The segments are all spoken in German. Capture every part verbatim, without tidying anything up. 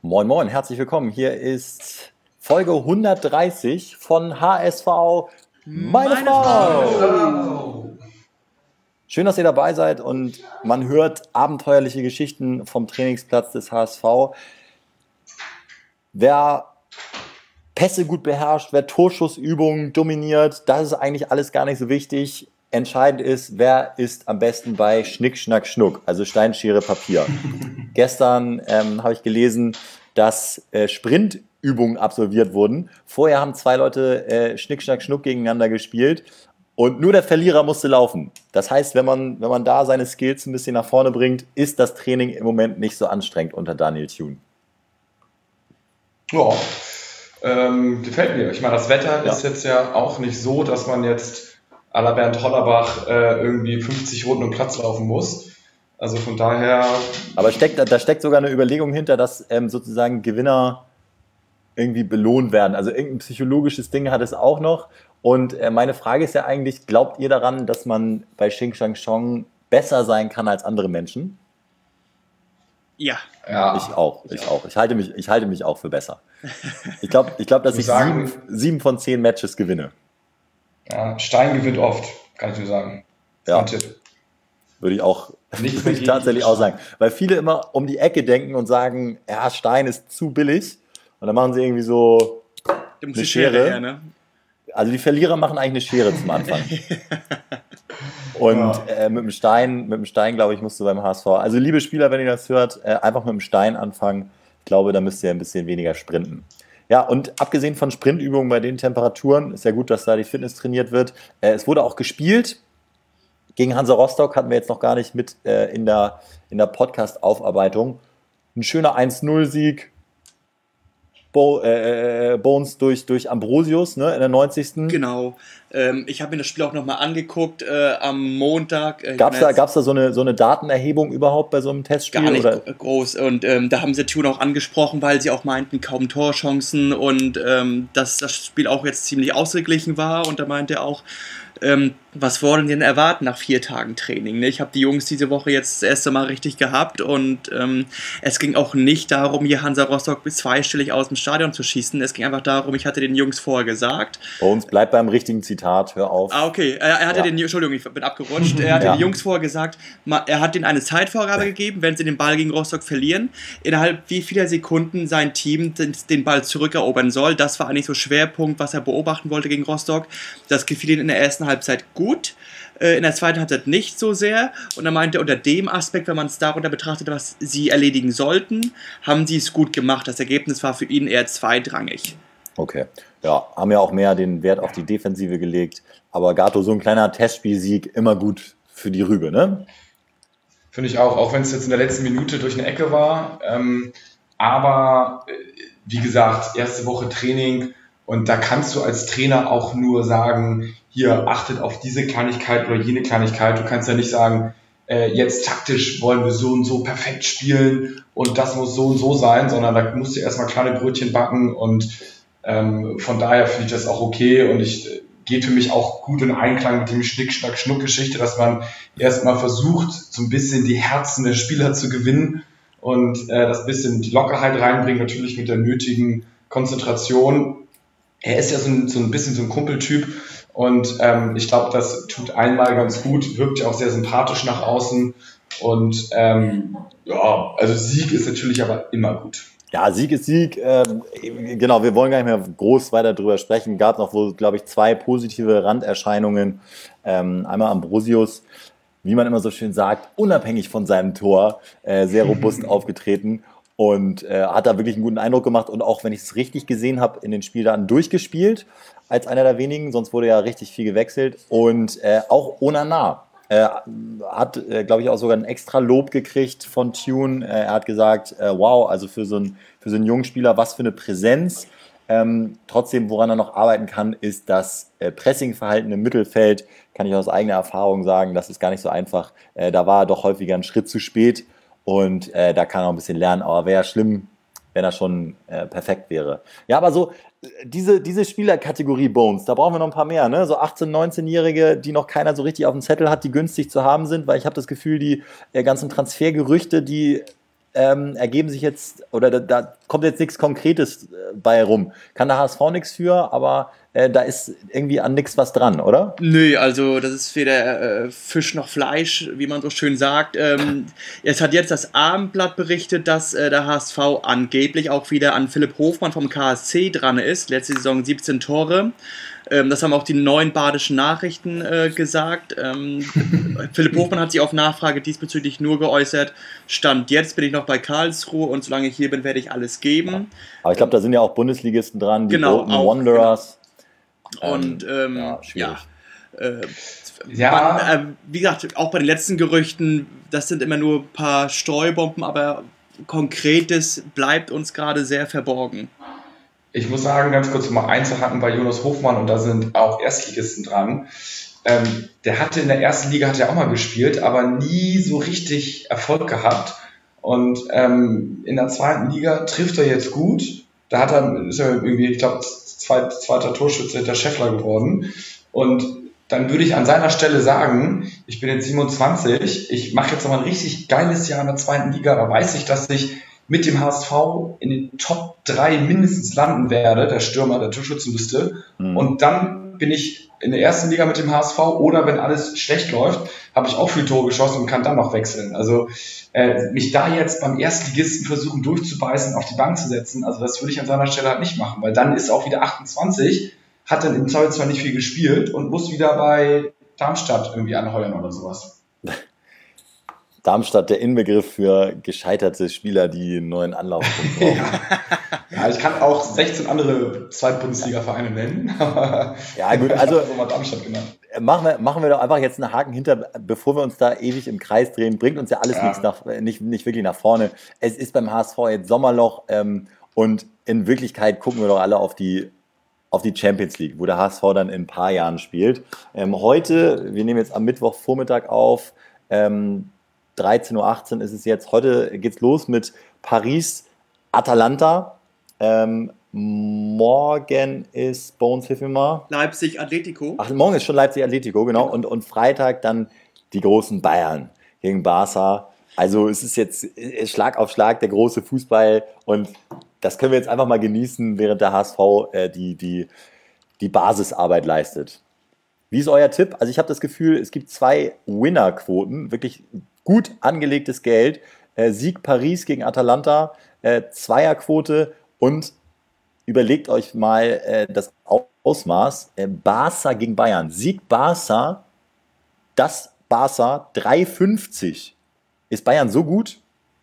Moin Moin, herzlich willkommen. Hier ist Folge hundertdreißig von H S V Meine, Meine Frau. Frau. Schön, dass ihr dabei seid und man hört abenteuerliche Geschichten vom Trainingsplatz des H S V. Wer Pässe gut beherrscht, wer Torschussübungen dominiert, das ist eigentlich alles gar nicht so wichtig. Entscheidend ist, wer ist am besten bei Schnick, Schnack, Schnuck, also Stein, Schere, Papier. Gestern ähm, habe ich gelesen, dass äh, Sprintübungen absolviert wurden. Vorher haben zwei Leute äh, Schnick, Schnack, Schnuck gegeneinander gespielt und nur der Verlierer musste laufen. Das heißt, wenn man, wenn man da seine Skills ein bisschen nach vorne bringt, ist das Training im Moment nicht so anstrengend unter Daniel Thune. Ja, ähm, gefällt mir. Ich meine, das Wetter ja. ist jetzt ja auch nicht so, dass man jetzt à la Bernd Hollerbach äh, irgendwie fünfzig Runden um Platz laufen muss. Also von daher... Aber steckt, da steckt sogar eine Überlegung hinter, dass ähm, sozusagen Gewinner irgendwie belohnt werden. Also irgendein psychologisches Ding hat es auch noch. Und äh, meine Frage ist ja eigentlich, glaubt ihr daran, dass man bei Xing Shang Chong besser sein kann als andere Menschen? Ja. ja. Ich auch, ich, ich auch. auch. Ich halte mich, ich halte mich auch für besser. Ich glaube, ich glaub, dass ich sagen, sieben, sieben von zehn Matches gewinne. Ja, Stein gewinnt oft, kann ich dir sagen. Ja. Tipp. Würde ich auch würde ich tatsächlich auch sagen. Weil viele immer um die Ecke denken und sagen, ja, Stein ist zu billig. Und dann machen sie irgendwie so eine Schere. Schere her, ne? Also die Verlierer machen eigentlich eine Schere zum Anfang. Und ja. äh, mit dem Stein, mit dem Stein, glaube ich, musst du beim H S V. Also liebe Spieler, wenn ihr das hört, äh, einfach mit dem Stein anfangen. Ich glaube, da müsst ihr ein bisschen weniger sprinten. Ja, und abgesehen von Sprintübungen bei den Temperaturen, ist ja gut, dass da die Fitness trainiert wird. Äh, es wurde auch gespielt. Gegen Hansa Rostock hatten wir jetzt noch gar nicht mit äh, in der, in der Podcast-Aufarbeitung. Ein schöner eins null Sieg. Bo, äh, Bones durch, durch Ambrosius, ne, in der neunzigsten Genau. Ähm, ich habe mir das Spiel auch nochmal angeguckt äh, am Montag. Äh, Gab es da, gab's da so eine, so eine Datenerhebung überhaupt bei so einem Testspiel? Gar nicht oder? groß. Und ähm, da haben sie Thune auch angesprochen, weil sie auch meinten, kaum Torchancen und ähm, dass das Spiel auch jetzt ziemlich ausgeglichen war. Und da meinte er auch, ähm, was wollen die denn erwarten nach vier Tagen Training? Ne? Ich habe die Jungs diese Woche jetzt das erste Mal richtig gehabt und ähm, es ging auch nicht darum, hier Hansa Rostock bis zweistellig aus dem Stadion zu schießen. Es ging einfach darum, ich hatte den Jungs vorher gesagt. Bei uns bleibt beim richtigen Zitat, hör auf. Ah, okay. Er, er hatte ja. den, Entschuldigung, ich bin abgerutscht. Er hatte ja. den Jungs vorher gesagt, er hat denen eine Zeitvorgabe gegeben, wenn sie den Ball gegen Rostock verlieren, innerhalb wie vieler Sekunden sein Team den, den Ball zurückerobern soll. Das war eigentlich so Schwerpunkt, was er beobachten wollte gegen Rostock. Das gefiel ihm in der ersten Halbzeit gut. In der zweiten Halbzeit nicht so sehr. Und er meinte, unter dem Aspekt, wenn man es darunter betrachtet, was sie erledigen sollten, haben sie es gut gemacht. Das Ergebnis war für ihn eher zweitrangig. Okay. Ja, haben ja auch mehr den Wert auf die Defensive gelegt. Aber Gato, so ein kleiner Testspielsieg, immer gut für die Rübe, ne? Finde ich auch, auch wenn es jetzt in der letzten Minute durch eine Ecke war. Ähm, aber, wie gesagt, erste Woche Training. Und da kannst du als Trainer auch nur sagen, hier, achtet auf diese Kleinigkeit oder jene Kleinigkeit. Du kannst ja nicht sagen, äh, jetzt taktisch wollen wir so und so perfekt spielen und das muss so und so sein, sondern da musst du erstmal kleine Brötchen backen und ähm, von daher finde ich das auch okay und ich äh, geht für mich auch gut in Einklang mit dem Schnick-Schnack-Schnuck-Geschichte, dass man erstmal versucht, so ein bisschen die Herzen der Spieler zu gewinnen und äh, das bisschen die Lockerheit reinbringen, natürlich mit der nötigen Konzentration. Er ist ja so ein, so ein bisschen so ein Kumpeltyp und ähm, ich glaube, das tut einmal ganz gut, wirkt ja auch sehr sympathisch nach außen und ähm, ja, also Sieg ist natürlich aber immer gut. Ja, Sieg ist Sieg. Ähm, genau, wir wollen gar nicht mehr groß weiter drüber sprechen. Gab noch wohl, glaube ich, zwei positive Randerscheinungen. Ähm, einmal Ambrosius, wie man immer so schön sagt, unabhängig von seinem Tor, äh, sehr robust aufgetreten. Und äh, hat da wirklich einen guten Eindruck gemacht und auch, wenn ich es richtig gesehen habe, in den Spieldaten durchgespielt, als einer der wenigen, sonst wurde ja richtig viel gewechselt. Und äh, auch Onana äh, hat, äh, glaube ich, auch sogar ein extra Lob gekriegt von Thune. Äh, er hat gesagt, äh, wow, also für so, einen, für so einen jungen Spieler, was für eine Präsenz. Ähm, trotzdem, woran er noch arbeiten kann, ist das äh, Pressingverhalten im Mittelfeld. Kann ich aus eigener Erfahrung sagen, das ist gar nicht so einfach. Äh, da war er doch häufiger einen Schritt zu spät. Und äh, da kann er auch ein bisschen lernen, aber wäre schlimm, wenn er schon äh, perfekt wäre. Ja, aber so, diese, diese Spielerkategorie Bones, da brauchen wir noch ein paar mehr, ne? So achtzehn-, neunzehnjährige, die noch keiner so richtig auf dem Zettel hat, die günstig zu haben sind, weil ich habe das Gefühl, die äh, ganzen Transfergerüchte, die ähm, ergeben sich jetzt, oder da, da kommt jetzt nichts Konkretes bei rum. Kann der H S V nichts für, aber äh, da ist irgendwie an nichts was dran, oder? Nö, also das ist weder äh, Fisch noch Fleisch, wie man so schön sagt. Ähm, es hat jetzt das Abendblatt berichtet, dass äh, der H S V angeblich auch wieder an Philipp Hofmann vom K S C dran ist. Letzte Saison siebzehn Tore. Ähm, das haben auch die neuen badischen Nachrichten äh, gesagt. Ähm, Philipp Hofmann hat sich auf Nachfrage diesbezüglich nur geäußert. Stand jetzt bin ich noch bei Karlsruhe und solange ich hier bin, werde ich alles geben. Aber ich glaube, da sind ja auch Bundesligisten dran, die genau, Bolton auch, Wanderers. Genau. Und ähm, ja, ja, äh, ja. Man, äh, wie gesagt, auch bei den letzten Gerüchten, das sind immer nur ein paar Streubomben, aber Konkretes bleibt uns gerade sehr verborgen. Ich muss sagen, ganz kurz mal einzuhaken bei Jonas Hofmann, und da sind auch Erstligisten dran. Ähm, der hatte in der ersten Liga hat er auch mal gespielt, aber nie so richtig Erfolg gehabt. Und ähm, in der zweiten Liga trifft er jetzt gut. Da hat er, ist er irgendwie, ich glaube, zweit, zweiter Torschütze hinter Scheffler geworden. Und dann würde ich an seiner Stelle sagen, ich bin jetzt siebenundzwanzig, ich mache jetzt nochmal ein richtig geiles Jahr in der zweiten Liga, da weiß ich, dass ich mit dem H S V in den Top drei mindestens landen werde, der Stürmer der Torschützenliste. Mhm. Und dann bin ich in der ersten Liga mit dem H S V, oder wenn alles schlecht läuft, habe ich auch viel Tore geschossen und kann dann noch wechseln. Also äh, mich da jetzt beim Erstligisten versuchen durchzubeißen, auf die Bank zu setzen, also das würde ich an seiner Stelle halt nicht machen, weil dann ist auch wieder achtundzwanzig, hat dann im Zweifelsfall nicht viel gespielt und muss wieder bei Darmstadt irgendwie anheuern oder sowas. Darmstadt, der Inbegriff für gescheiterte Spieler, die einen neuen Anlaufpunkt brauchen. Ja, ich kann auch sechzehn andere Zweitbundesliga-Vereine nennen. Aber ja, gut, also mal Darmstadt genannt. Machen wir, machen wir doch einfach jetzt einen Haken hinter, bevor wir uns da ewig im Kreis drehen. Bringt uns ja alles Ja. nichts nach, nicht, nicht wirklich nach vorne. Es ist beim H S V jetzt Sommerloch ähm, und in Wirklichkeit gucken wir doch alle auf die, auf die Champions League, wo der H S V dann in ein paar Jahren spielt. Ähm, heute, wir nehmen jetzt am Mittwochvormittag auf, ähm, dreizehn Uhr achtzehn ist es jetzt. Heute geht's los mit Paris, Atalanta. Ähm, morgen ist, Bones, hilf mir mal. Leipzig, Atletico. Ach, morgen ist schon Leipzig, Atletico, genau. Und, und Freitag dann die großen Bayern gegen Barca. Also es ist jetzt Schlag auf Schlag der große Fußball. Und das können wir jetzt einfach mal genießen, während der H S V äh, die, die, die Basisarbeit leistet. Wie ist euer Tipp? Also ich habe das Gefühl, es gibt zwei Winnerquoten, wirklich gut angelegtes Geld. Äh, Sieg Paris gegen Atalanta, äh, Zweierquote, und überlegt euch mal äh, das Ausmaß. Äh, Barca gegen Bayern. Sieg Barca, das Barca drei fünfzig. Ist Bayern so gut?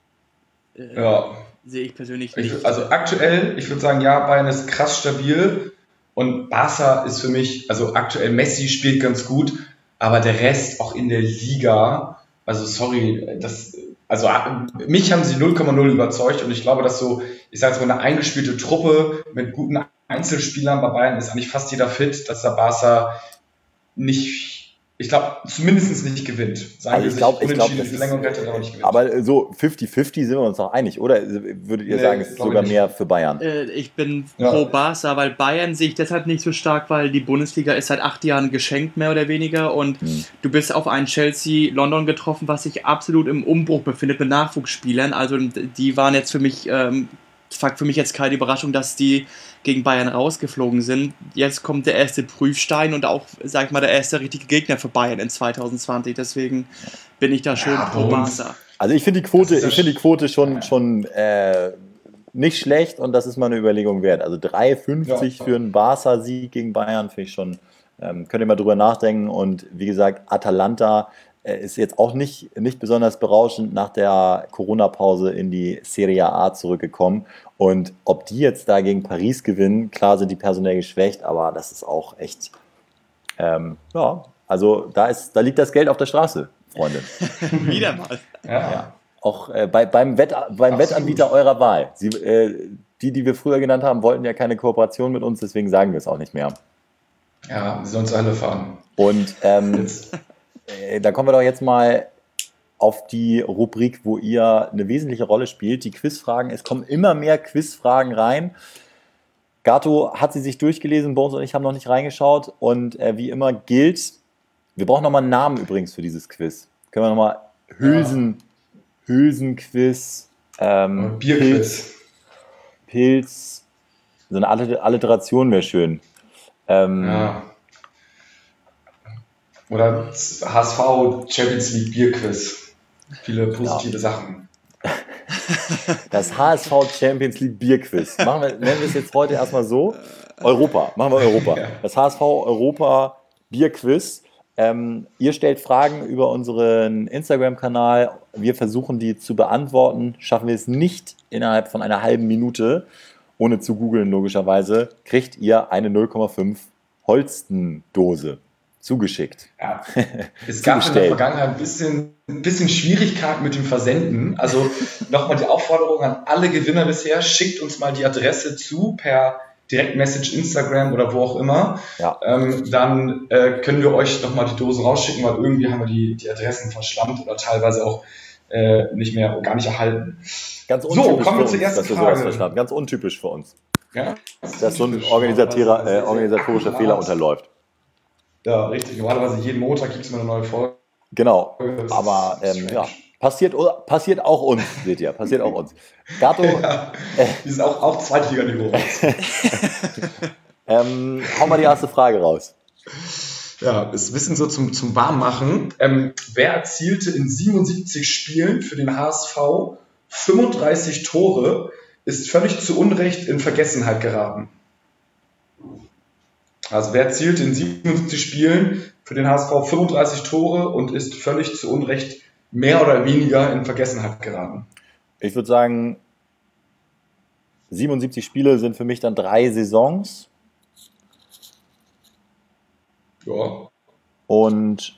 Äh, Ja. Sehe ich persönlich nicht. Ich, also aktuell, ich würde sagen, ja, Bayern ist krass stabil und Barca ist für mich, also aktuell Messi spielt ganz gut, aber der Rest auch in der Liga, also sorry, das, also mich haben sie null Komma null überzeugt, und ich glaube, dass so, ich sage jetzt mal, eine eingespielte Truppe mit guten Einzelspielern bei Bayern ist eigentlich fast jeder fit, dass der Barca nicht, ich glaube, zumindest nicht gewinnt. Sagen Also wir ich glaube, sich ich glaub, unentschieden, das Verlängerung ist, rettet, aber nicht gewinnt. aber so fünfzig fünfzig sind wir uns noch einig, oder? Würdet ihr Nee, sagen, es ist glaube sogar ich nicht. mehr für Bayern? Äh, ich bin Ja. pro Barca, weil Bayern sehe ich deshalb nicht so stark, weil die Bundesliga ist seit acht Jahren geschenkt, mehr oder weniger. Und Hm. du bist auf einen Chelsea London getroffen, was sich absolut im Umbruch befindet mit Nachwuchsspielern. Also die waren jetzt für mich, ähm, für mich jetzt keine Überraschung, dass die gegen Bayern rausgeflogen sind. Jetzt kommt der erste Prüfstein und auch, sag ich mal, der erste richtige Gegner für Bayern in zwanzig zwanzig. Deswegen bin ich da schon Ja, pro bei uns- Barca. Also ich finde die Quote, Das ist ja ich finde die Quote schon, ja. schon äh, nicht schlecht, und das ist mal eine Überlegung wert. Also drei fünfzig Ja. für einen Barca-Sieg gegen Bayern finde ich schon, ähm, könnt ihr mal drüber nachdenken. Und wie gesagt, Atalanta äh, ist jetzt auch nicht, nicht besonders berauschend nach der Corona-Pause in die Serie A zurückgekommen. Und ob die jetzt da gegen Paris gewinnen, klar sind die personell geschwächt, aber das ist auch echt, ähm, ja, also da, ist, da liegt das Geld auf der Straße, Freunde. Wieder mal. Ja. Ja. Auch äh, bei, beim, Wett, beim Absolut. Wettanbieter eurer Wahl. Sie, äh, die, die wir früher genannt haben, wollten ja keine Kooperation mit uns, deswegen sagen wir es auch nicht mehr. Ja, sie sollen zu alle fahren. Und ähm, Jetzt, äh, da kommen wir doch jetzt mal auf die Rubrik, wo ihr eine wesentliche Rolle spielt, die Quizfragen. Es kommen immer mehr Quizfragen rein. Gato hat sie sich durchgelesen, Bones und ich haben noch nicht reingeschaut. Und äh, wie immer gilt, wir brauchen nochmal einen Namen übrigens für dieses Quiz. Können wir nochmal Hülsen, Hülsen-Quiz, ähm, Pilz, Bierquiz. Pilz, so eine Alliteration wäre schön. Ähm, Ja. Oder H S V Champions League Bierquiz. Viele positive ja. Sachen. Das H S V Champions League Bierquiz. Machen wir, nennen wir es jetzt heute erstmal so. Europa. Machen wir Europa. Ja. Das H S V Europa Bierquiz. Ähm, ihr stellt Fragen über unseren Instagram-Kanal. Wir versuchen, die zu beantworten. Schaffen wir es nicht innerhalb von einer halben Minute, ohne zu googeln logischerweise, kriegt ihr eine null Komma fünf Holsten-Dose zugeschickt. Ja. Es gab in der Vergangenheit ein bisschen, ein bisschen Schwierigkeiten mit dem Versenden. Also nochmal die Aufforderung an alle Gewinner bisher, schickt uns mal die Adresse zu per Direktmessage, Instagram oder wo auch immer. Ja. Ähm, dann äh, können wir euch nochmal die Dosen rausschicken, weil irgendwie haben wir die, die Adressen verschlammt oder teilweise auch äh, nicht mehr, gar nicht erhalten. Ganz untypisch so, kommen wir zur ersten Frage. Ganz untypisch für uns. Ja? Das Dass so ein organisatorischer, äh, organisatorischer Fehler unterläuft. Ja, richtig. Normalerweise jeden Montag gibt es mal eine neue Folge. Genau, aber ähm, ja, passiert, passiert auch uns, seht ihr, passiert auch uns. Gato, ja, äh, die sind auch auf Zweitliganiveau. ähm, hau mal die erste Frage raus. Ja, das Wissen so zum, zum Warmmachen. Ähm, wer erzielte in siebenundsiebzig Spielen für den H S V fünfunddreißig Tore, ist völlig zu Unrecht in Vergessenheit geraten? Also wer erzielte in siebenundsiebzig Spielen für den H S V fünfunddreißig Tore und ist völlig zu Unrecht mehr oder weniger in Vergessenheit geraten? Ich würde sagen, siebenundsiebzig Spiele sind für mich dann drei Saisons. Ja. Und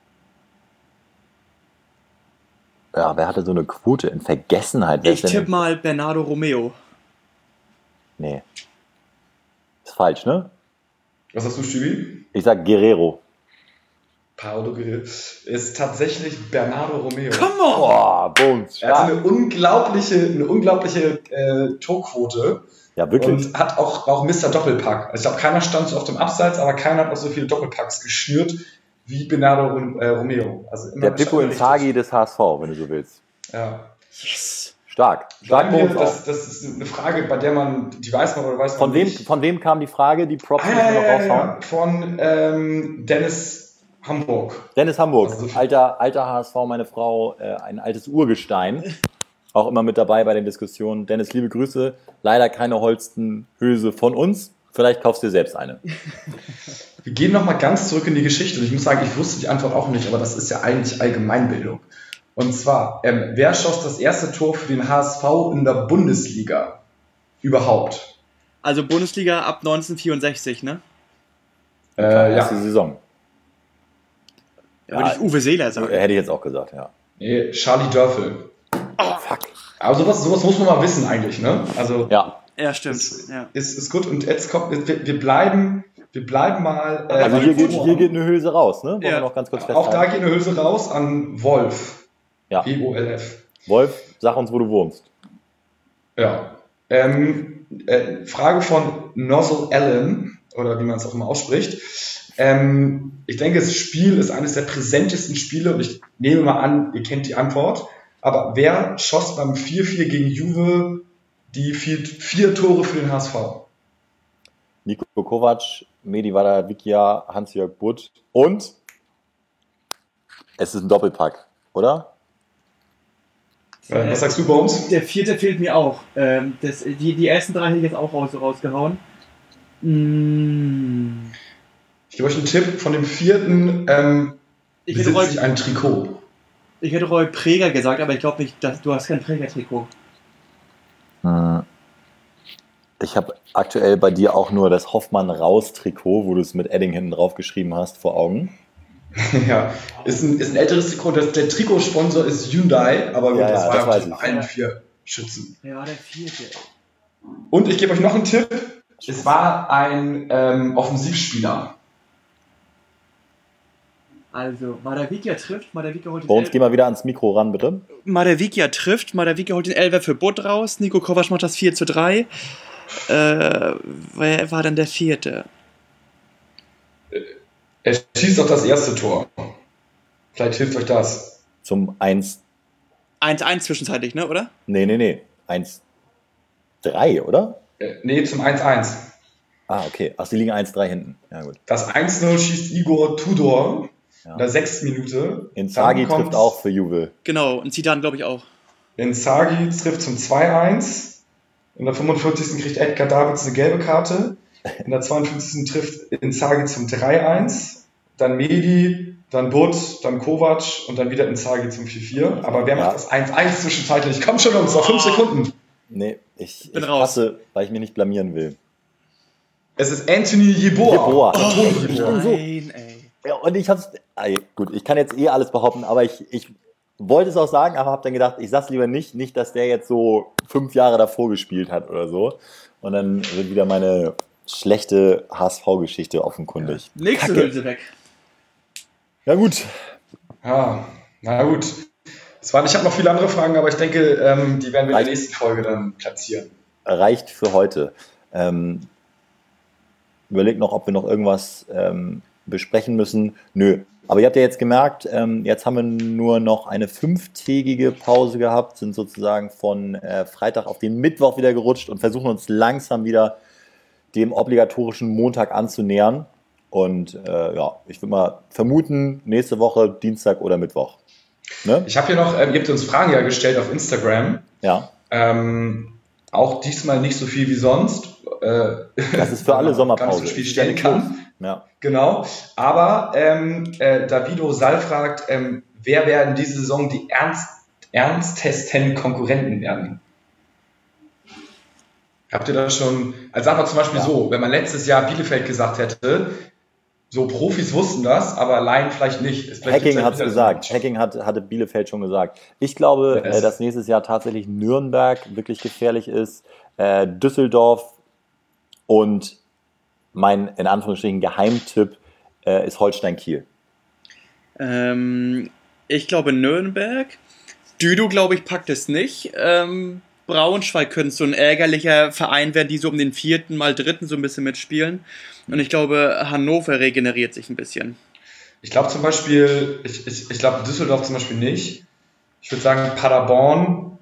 ja, wer hatte so eine Quote in Vergessenheit? Ich tippe mal Bernardo Romeo. Nee. Ist falsch, ne? Was hast du, Stübi? Ich sag Guerrero. Paulo Guerrero. Ist tatsächlich Bernardo Romeo. Come on! Boah, Bones. Er hat eine unglaubliche, eine unglaubliche äh, Torquote. Ja, wirklich. Und hat auch, auch Mister Doppelpack. Also ich glaube, keiner stand so auf dem Abseits, aber keiner hat auch so viele Doppelpacks geschnürt wie Bernardo äh, Romeo. Also immer der Pippo Inzaghi des H S V, wenn du so willst. Ja. Yes. Stark. Stark wir, das, das ist eine Frage, bei der man, die weiß man oder weiß man von wem, nicht. Von wem kam die Frage, die Props müssen wir noch raushauen? Ja, von ähm, Dennis Hamburg. Dennis Hamburg, also, alter, alter H S V, meine Frau, äh, ein altes Urgestein. Auch immer mit dabei bei den Diskussionen. Dennis, liebe Grüße. Leider keine Holstenhülse von uns. Vielleicht kaufst du dir selbst eine. Wir gehen nochmal ganz zurück in die Geschichte. Und ich muss sagen, ich wusste die Antwort auch nicht, aber das ist ja eigentlich Allgemeinbildung. Und zwar, ähm, wer schoss das erste Tor für den H S V in der Bundesliga überhaupt? Also Bundesliga ab neunzehnhundertvierundsechzig, ne? Äh, ja. Erste Saison. Ja, würde ich Uwe Seeler sagen. Hätte ich jetzt auch gesagt, ja. Nee, Charlie Dörfel. Oh, fuck. Aber sowas, sowas muss man mal wissen eigentlich, ne? Also, ja. Ja, stimmt. Ist, ja. ist, ist gut. Und jetzt kommt, wir, wir bleiben, wir bleiben mal. Äh, also hier geht, hier geht eine Hülse raus, ne? Wollen ja. wir noch ganz kurz festhalten. Auch da geht eine Hülse raus an Wolf. Ja. W O L F. Wolf, sag uns, wo du wohnst. Ja. Ähm, äh, Frage von Nozzle Allen, oder wie man es auch immer ausspricht. Ähm, ich denke, das Spiel ist eines der präsentesten Spiele und ich nehme mal an, ihr kennt die Antwort. Aber wer schoss beim vier vier gegen Juve die vier, vier Tore für den H S V? Niko Kovac, Medi Vadavikia, Hans-Jörg Butt und es ist ein Doppelpack, oder? Äh, was sagst du, Bones? Der vierte fehlt mir auch. Ähm, das, die, die ersten drei hätte ich jetzt auch raus, rausgehauen. Mm. Ich gebe euch einen Tipp. Von dem vierten ähm, ich besitzt Roy, sich ein Trikot. Ich hätte Roy Preger gesagt, aber ich glaube nicht, dass du hast kein Preger-Trikot. Ich habe aktuell bei dir auch nur das Hoffmann-Raus-Trikot, wo du es mit Edding hinten drauf geschrieben hast, vor Augen. Ja, ist ein, ist ein älteres Trikot. Das, der Trikotsponsor ist Hyundai, aber gut, ja, das ja, war das ja einen vier Schützen. Wer war der vierte? Und ich gebe euch noch einen Tipp. Es war ein ähm, Offensivspieler. Also, Madavikia trifft, Madavikia holt den Bei uns geh mal wieder ans Mikro ran, bitte. Madavikia trifft, Madavikia holt den Elfer für Butt raus, Niko Kovac macht das vier zu drei. Äh, wer war denn der vierte? Er schießt doch das erste Tor. Vielleicht hilft euch das. Zum eins. eins eins zwischenzeitlich, ne, oder? Nee, nee, nee. eins. drei, oder? Äh, nee, zum eins eins. Ah, okay. Ach, sie liegen eins drei hinten. Ja, gut. Das eins null schießt Igor Tudor Ja. in der sechsten Minute. Inzaghi Dann kommt- trifft auch für Juve. Genau, und Zidane glaube ich auch. Inzaghi trifft zum zwei eins. In der fünfundvierzigsten kriegt Edgar Davids eine gelbe Karte. In der zweiundfünfzigsten trifft Inzaghi zum drei eins. Dann Medi, dann Butt, dann Kovac und dann wieder Inzaghi zum vier vier. Aber wer Ja. macht das eins eins zwischenzeitlich? Komm schon, Jungs, noch fünf Sekunden. Nee, ich, Bin ich raus. passe, weil ich mich nicht blamieren will. Es ist Anthony Yeboah. Yeboah. Der Toni Yeboah. so. Nein, ey. Ja, und ich hab's. Ah, gut, ich kann jetzt eh alles behaupten, aber ich, ich wollte es auch sagen, aber habe dann gedacht, ich sag's lieber nicht, nicht, dass der jetzt so fünf Jahre davor gespielt hat oder so. Und dann wird wieder meine schlechte H S V-Geschichte offenkundig. Nächste Kacke. Hülse weg. Ja, gut. Ja, na gut. Das waren, ich habe noch viele andere Fragen, aber ich denke, ähm, die werden wir in Reicht. der nächsten Folge dann platzieren. Reicht für heute. Ähm, überlegt noch, ob wir noch irgendwas ähm, besprechen müssen. Nö. Aber ihr habt ja jetzt gemerkt, ähm, jetzt haben wir nur noch eine fünftägige Pause gehabt, sind sozusagen von äh, Freitag auf den Mittwoch wieder gerutscht und versuchen uns langsam wieder dem obligatorischen Montag anzunähern. Und äh, ja, ich würde mal vermuten, nächste Woche Dienstag oder Mittwoch. Ne? Ich habe hier noch, ähm, ihr habt uns Fragen ja gestellt auf Instagram. Ja, Ähm, auch diesmal nicht so viel wie sonst. Äh, das ist für alle Gar Sommerpause. nicht so viel stellen kann. Ja. Genau. Aber ähm, äh, Davido Sal fragt, ähm, wer werden diese Saison die ernst, ernstesten Konkurrenten werden? Habt ihr das schon? Also sagen wir zum Beispiel Ja. so, wenn man letztes Jahr Bielefeld gesagt hätte, so Profis wussten das, aber Laien vielleicht nicht. Ist vielleicht Hacking jetzt hat es wieder gesagt. so. Hacking hat, hatte Bielefeld schon gesagt. Ich glaube, Yes. äh, dass nächstes Jahr tatsächlich Nürnberg wirklich gefährlich ist, äh, Düsseldorf und mein in Anführungsstrichen Geheimtipp äh, ist Holstein-Kiel. Ähm, ich glaube Nürnberg. Düdo, glaube ich, packt es nicht. Ähm, Braunschweig könnte so ein ärgerlicher Verein werden, die so um den vierten, mal dritten so ein bisschen mitspielen. Und ich glaube, Hannover regeneriert sich ein bisschen. Ich glaube zum Beispiel, ich, ich, ich glaube Düsseldorf zum Beispiel nicht. Ich würde sagen Paderborn.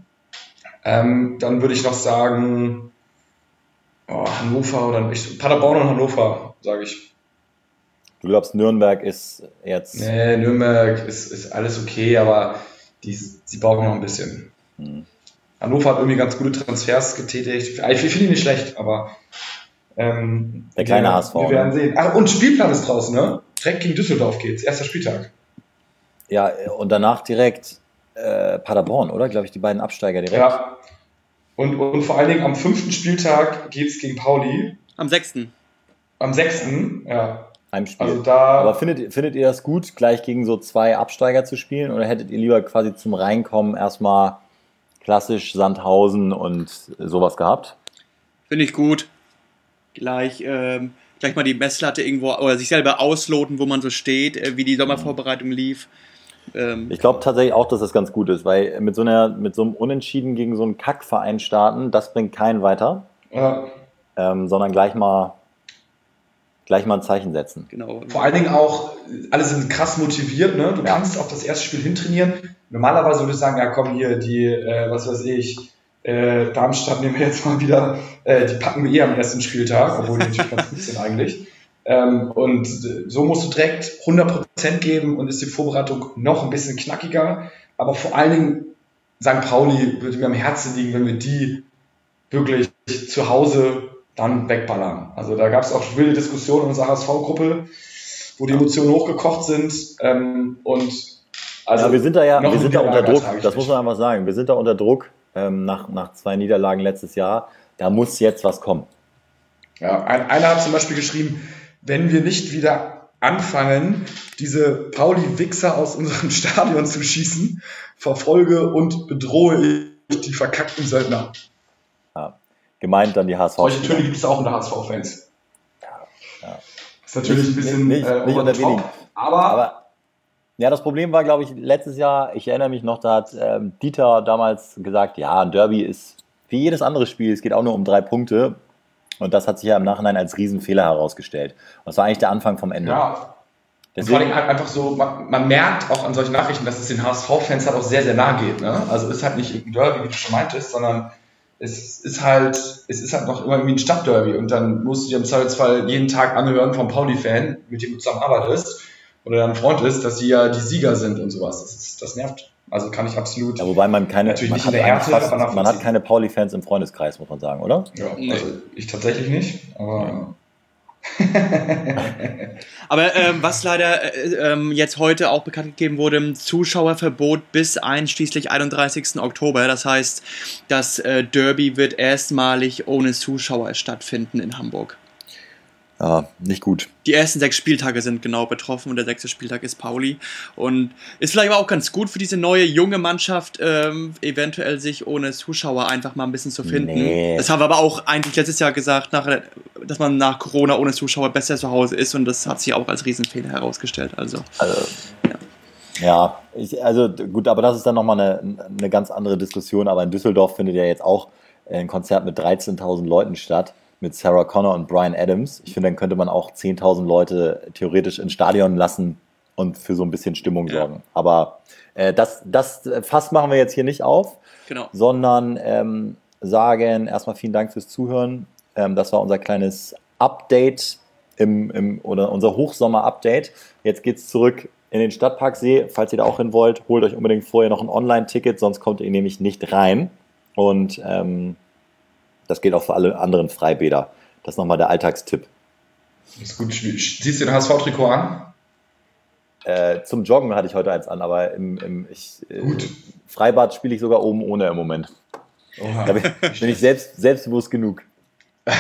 Ähm, dann würde ich noch sagen oh, Hannover oder ich, Paderborn und Hannover, sage ich. Du glaubst, Nürnberg ist jetzt. Nee, Nürnberg ist, ist alles okay, aber die, sie brauchen noch ein bisschen. Hm. Hannover hat irgendwie ganz gute Transfers getätigt. Ich finde ihn nicht schlecht, aber ähm, Der kleine wir, H S V, Wir werden ne? sehen. Ach, und Spielplan ist draußen, ne? Direkt gegen Düsseldorf geht's. Erster Spieltag. Ja, und danach direkt äh, Paderborn, oder? Glaube ich, die beiden Absteiger direkt. Ja. Und, und vor allen Dingen am fünften Spieltag geht's gegen Pauli. Am sechsten. Am sechsten, ja. Heimspiel. Also da. Aber findet, findet ihr das gut, gleich gegen so zwei Absteiger zu spielen? Oder hättet ihr lieber quasi zum Reinkommen erstmal klassisch Sandhausen und sowas gehabt? Finde ich gut. Gleich, ähm, gleich mal die Messlatte irgendwo oder sich selber ausloten, wo man so steht, äh, wie die Sommervorbereitung lief. Ähm, Ich glaube tatsächlich auch, dass das ganz gut ist, weil mit so, einer, mit so einem Unentschieden gegen so einen Kackverein starten, das bringt keinen weiter, Ja. ähm, sondern gleich mal, gleich mal ein Zeichen setzen. genau. Vor allen Dingen auch, alle sind krass motiviert, ne? Du Ja. kannst auf das erste Spiel hintrainieren. Normalerweise würde ich sagen, ja komm hier, die, äh, was weiß ich, äh, Darmstadt nehmen wir jetzt mal wieder, äh, die packen wir eh am ersten Spieltag, obwohl die natürlich ganz gut sind eigentlich. Ähm, und so musst du direkt hundert Prozent geben und ist die Vorbereitung noch ein bisschen knackiger. Aber vor allen Dingen, Sankt Pauli würde mir am Herzen liegen, wenn wir die wirklich zu Hause dann wegballern. Also da gab es auch wilde Diskussionen in unserer H S V-Gruppe, wo die Emotionen hochgekocht sind. Ähm, und also ja, wir sind da ja noch wir ein sind da unter Niederlage Druck, ertrage ich das muss nicht. man einfach sagen. Wir sind da unter Druck ähm, nach, nach zwei Niederlagen letztes Jahr. Da muss jetzt was kommen. Ja, ein, einer hat zum Beispiel geschrieben, wenn wir nicht wieder anfangen, diese Pauli-Wichser aus unserem Stadion zu schießen, verfolge und bedrohe ich die verkackten Söldner. Ja. Gemeint dann die H S V. Solche Töne gibt es auch unter H S V-Fans. ja. Ist natürlich ein Nicht- bisschen nicht- äh, nicht over unter the top, wenigen. aber, Aber ja, das Problem war, glaube ich, letztes Jahr, ich erinnere mich noch, da hat ähm, Dieter damals gesagt, ja, ein Derby ist wie jedes andere Spiel, es geht auch nur um drei Punkte. Und das hat sich ja im Nachhinein als Riesenfehler herausgestellt. Und das war eigentlich der Anfang vom Ende. ja, und vor Deswegen, allem halt einfach so, man, man merkt auch an solchen Nachrichten, dass es den H S V-Fans halt auch sehr, sehr nahe geht. Ne? Also ist halt nicht irgendein Derby, wie du schon meintest, sondern es ist halt, es ist halt noch immer irgendwie ein Stadtderby und dann musst du dir im Zweifelsfall jeden Tag anhören vom Pauli-Fan, mit dem du zusammenarbeitest oder dein Freund ist, dass sie ja die Sieger sind und sowas. Das, ist, das nervt. Also kann ich absolut. Ja, wobei man keine, natürlich man nicht hat, in der Härte, fast, aber man hat keine Pauli-Fans im Freundeskreis, muss man sagen, oder? Ja, Nee. also ich tatsächlich nicht, aber. Aber ähm, was leider äh, ähm, jetzt heute auch bekannt gegeben wurde, Zuschauerverbot bis einschließlich einunddreißigsten Oktober. Das heißt, das äh, Derby wird erstmalig ohne Zuschauer stattfinden in Hamburg. Ja, nicht gut. Die ersten sechs Spieltage sind genau betroffen und der sechste Spieltag ist Pauli. Und ist vielleicht aber auch ganz gut für diese neue junge Mannschaft, ähm, eventuell sich ohne Zuschauer einfach mal ein bisschen zu finden. Nee. Das haben wir aber auch eigentlich letztes Jahr gesagt, nach, dass man nach Corona ohne Zuschauer besser zu Hause ist und das hat sich auch als Riesenfehler herausgestellt. Also, Also, ja. ja, ich, also gut, aber das ist dann nochmal eine, eine ganz andere Diskussion. Aber in Düsseldorf findet ja jetzt auch ein Konzert mit dreizehntausend Leuten statt, mit Sarah Connor und Bryan Adams. Ich finde, dann könnte man auch zehntausend Leute theoretisch ins Stadion lassen und für so ein bisschen Stimmung Ja. sorgen. Aber äh, das, das Fass machen wir jetzt hier nicht auf, Genau. sondern ähm, sagen erstmal vielen Dank fürs Zuhören. Ähm, das war unser kleines Update im, im, oder unser Hochsommer-Update. Jetzt geht's zurück in den Stadtparksee. Falls ihr da auch hin wollt, holt euch unbedingt vorher noch ein Online-Ticket, sonst kommt ihr nämlich nicht rein. Und ähm, das gilt auch für alle anderen Freibäder. Das ist nochmal der Alltagstipp. Ist gut. Ziehst du den H S V-Trikot an? Äh, zum Joggen hatte ich heute eins an, aber im, im ich, äh, Gut. Freibad spiele ich sogar oben ohne im Moment. Oha. Da bin, bin ich selbst, selbstbewusst genug. Ja.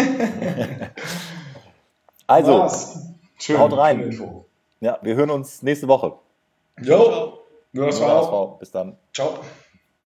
Also, Was? Schön, haut rein. schöne Info. ja, wir hören uns nächste Woche. Jo, nur das Nur war H S auch. V. Bis dann. Ciao.